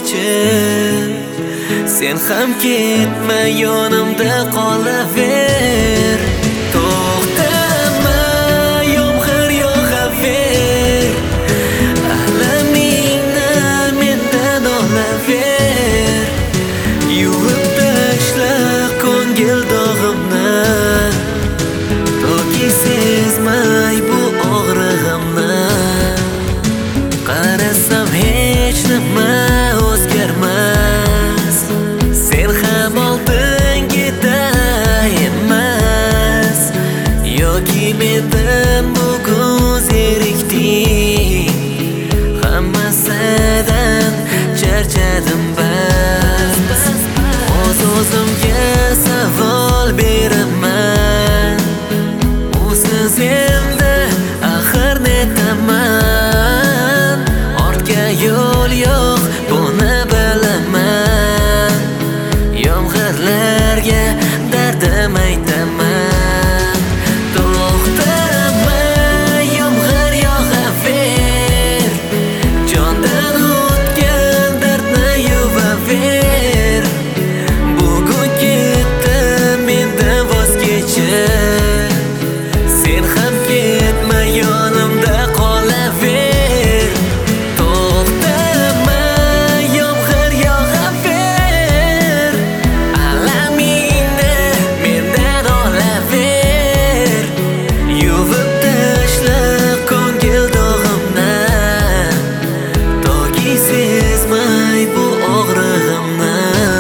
vazgeçip sen ham ketma yonimda qolaver. To'xtama, yomg'ir yog'aver, alamingni mendan olaver. Yuvib tashla ko'ngil dog'imni, toki sezmay bu og'rig'imni. Qarasam hech nima o'zgarmas, sen ham oldingiday emas. Yoki mendan bugun zerikding, hammasidan charchadim bas. O'z-o'zimga savol beraman, usiz endi axir netaman. Ortga yo'l yo'q, buni bilaman. Yomg'irlarga dardim aytaman. To'xtama, yomg'ir yog'aver, jondan o'tgan dardni yuvaver. Bugun ketdim mendan voz kechib, sen ham ketma yonimda qolaver. To'xtama, yomg'ir yog'aver, alamingni mendan olaver. Yuvib tashla ko'ngil dog'imni, toki sezmay bu og'rig'imni.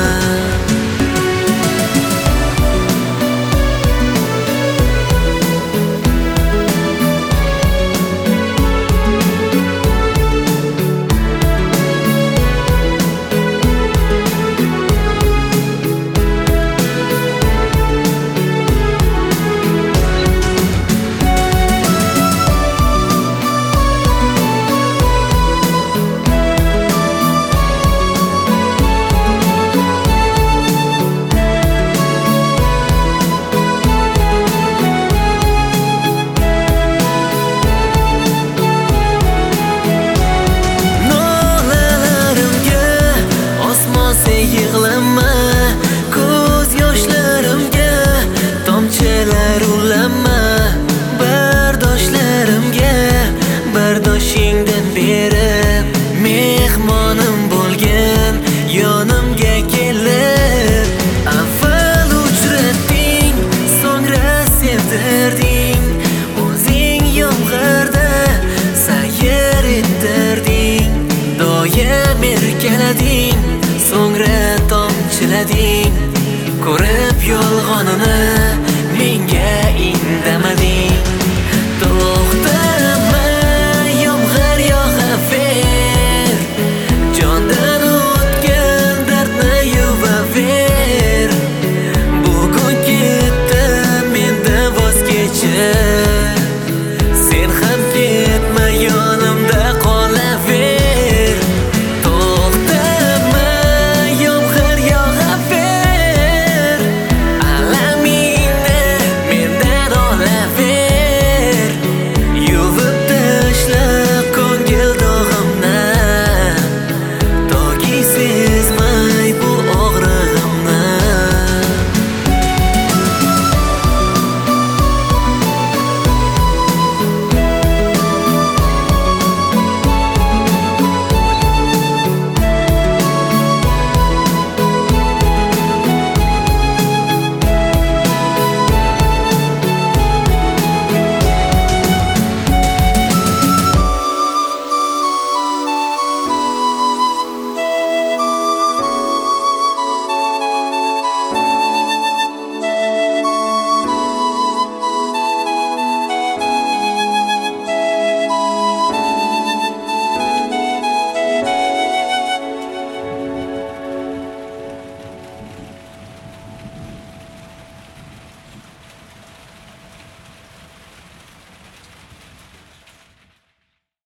Yig'lama, ko'z yoshlarimga tomchilar ulama. Bardoshlarimga bardoshingdan berib, mehmonim bo'lgan yonimga kelib. Avval uchratding, so'ngra sevdirding, o'zing yomg'irda sayr ettirding. Doim erkalading, so'ngra tomchilading, ko'rib yolg'onini.